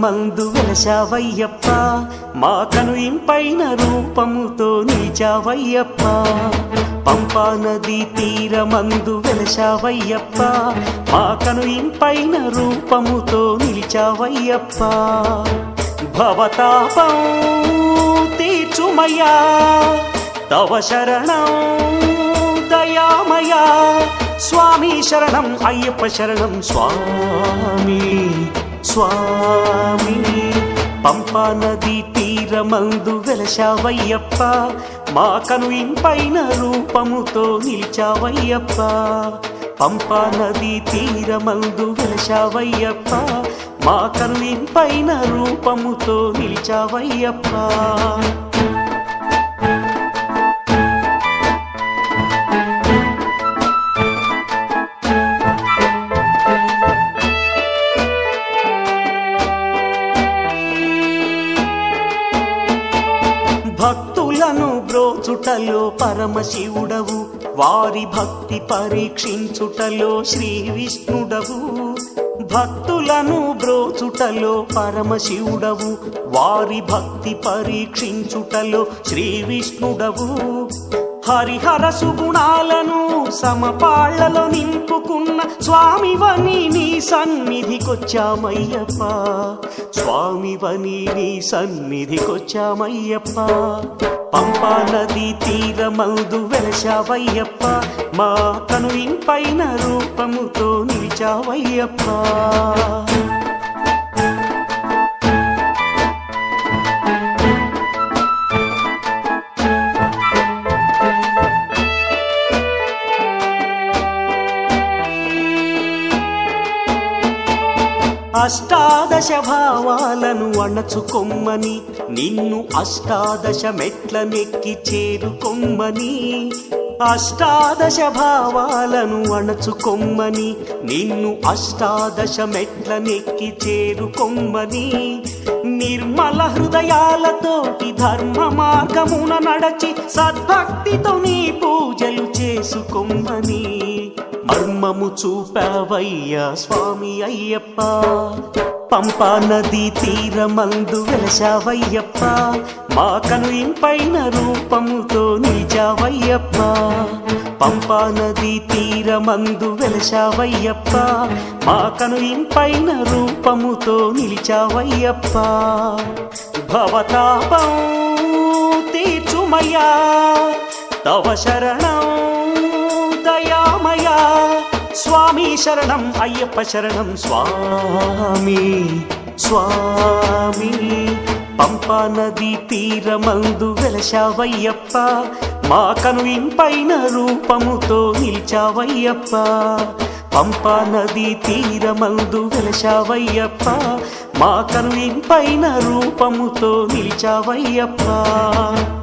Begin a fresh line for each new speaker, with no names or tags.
తీరమందు వెలసావయ్యప్ప మా కనుయింపైన రూపముతో నిలిచావయ్యప్ప పంపా నది తీరమందు వెలసావయ్యప్ప మా కనుయింపైన రూపముతో నిలిచావయ్యప్ప భవతాపం తీర్చుమయ్యా తవ శరణం దయామయా స్వామి శరణం అయ్యప్ప శరణం స్వామి స్వామి పంపా నది తీరమందు వెలసావయ్యప్ప మా కనుయింపైన రూపముతో నిలిచావయ్యప్ప పంపా నది తీరమందు వెలసావయ్యప్ప మా కనుయింపైన రూపముతో నిలిచావయ్యప్ప భక్తులను బ్రోచుటలో పరమశివుడవు వారి భక్తి పరీక్షించుటలో శ్రీ విష్ణుడవు భక్తులను బ్రోచుటలో పరమశివుడవు వారి భక్తి పరీక్షించుటలో శ్రీ విష్ణుడవు హరిహర సుగుణాలను సమపాళ్లలో నింపుకున్న స్వామివని నీ సన్నిధికొచ్చామయ్యప్ప స్వామివని నీ సన్నిధికొచ్చామయ్యప్ప పంపా నది తీరమందు వెలసావయ్యప్ప మా కనుయింపైన రూపముతో నిలిచావయ్యప్ప అష్టాదశ భావాలను అణచుకొమ్మని నిన్ను అష్టాదశ మెట్లనెక్కి చేరుకొమ్మని అష్టాదశ భావాలను అణచుకొమ్మని నిన్ను అష్టాదశ మెట్లనెక్కి చేరుకొమ్మని నిర్మల హృదయాలతోటి ధర్మ మార్గమున నడచి సద్భక్తితో నీ పూజలు చేసుకొమ్మని మర్మము చూపావయ్యా స్వామి అయ్యప్ప పంపా నది తీరమందు వెలసావయ్యప్ప మా కనుయింపైన రూపముతో నిలిచావయ్యప్ప పంపా నది తీరమందు వెలసావయ్యప్ప మా కనుయింపైన రూపముతో నిలిచావయ్యప్ప భవతాపం తీర్చుమయ్యా తవ శరణం దయామయా స్వామి శరణం అయ్యప్ప శరణం స్వామి స్వామి పంపా నది తీరమందు వెలసావయ్యప్ప మా కనుయింపైన రూపముతో నిలిచావయ్యప్ప పంపా నది తీరమందు వెలసావయ్యప్ప మా కనుయింపైన రూపముతో నిలిచావయ్యప్ప